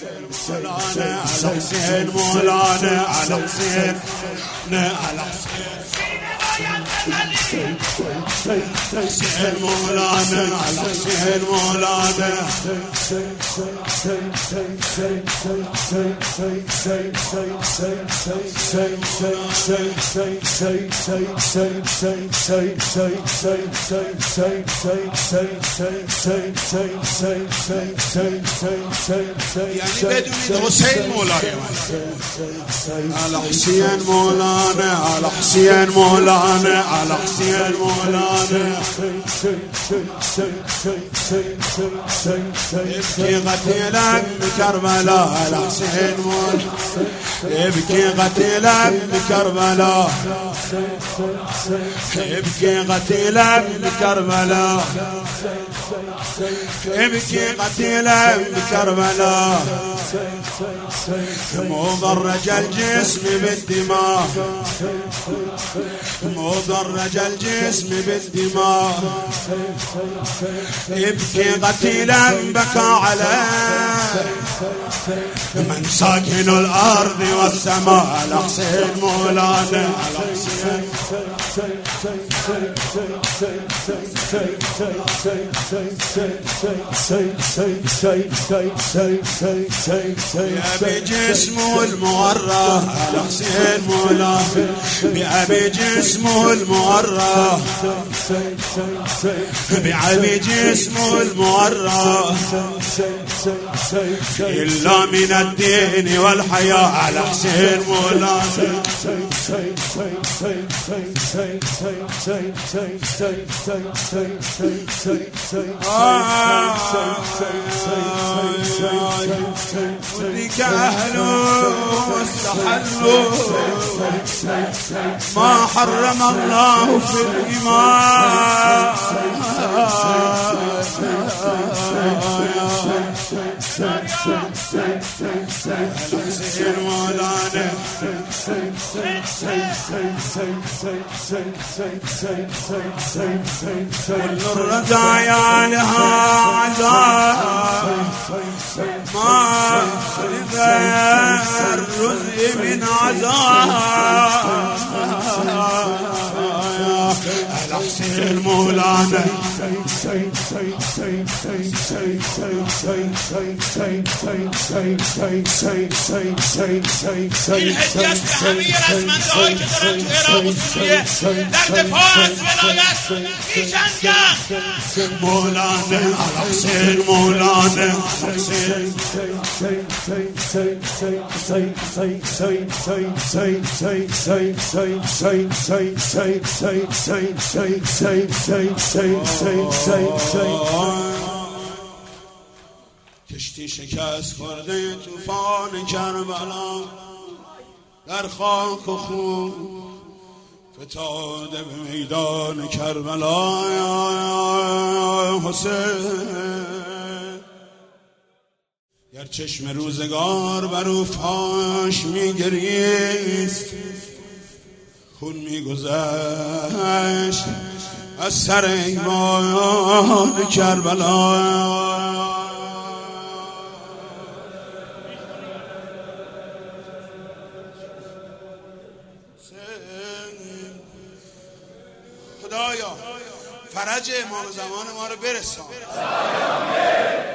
مولانا على حسين مولانا على حسين على حسين مولانا على حسين مولانا يعني بدون حسين مولانا على حسين مولانا على حسين مولانا على حسين مولانا يبكي قتيلا بكربلاء على حسين مولانا يبكي قتيلا بكربلاء يبكي قتيلا بكربلاء يبكي قتيلا بكربلاء مضرج الجسم بالدماء مضرج الجسم بالدماء يبكي قتيلا بكى عليه من ساكن الأرض والسماء على حسين مولانا على حسين بأبي جسمه المورى على حسين مولانا بأبي جسمه المورى بأبي جسمه المورى إلا من الدين والحياة على حسين مولانا وديك أهله واستحلوا ما حرم الله في الإيمان حسين مولانا كل الرزايا لها عذاب ما غير الرزق من عذاب على حسين مولانا الحجاز بحمية رسمان دعوة قدرات وإراب السورية در دفاع از ولایت في جنگم مولانا على حسين مولانا کشتی شکست خورده طوفان کربلا در خاک و خون فتاده به میدان کربلا حسین گر چشم روزگار بر او فاش میگریست خون میگذشت از سر ایوان کربلا خدایا فرج امام زمان ما رو برسان.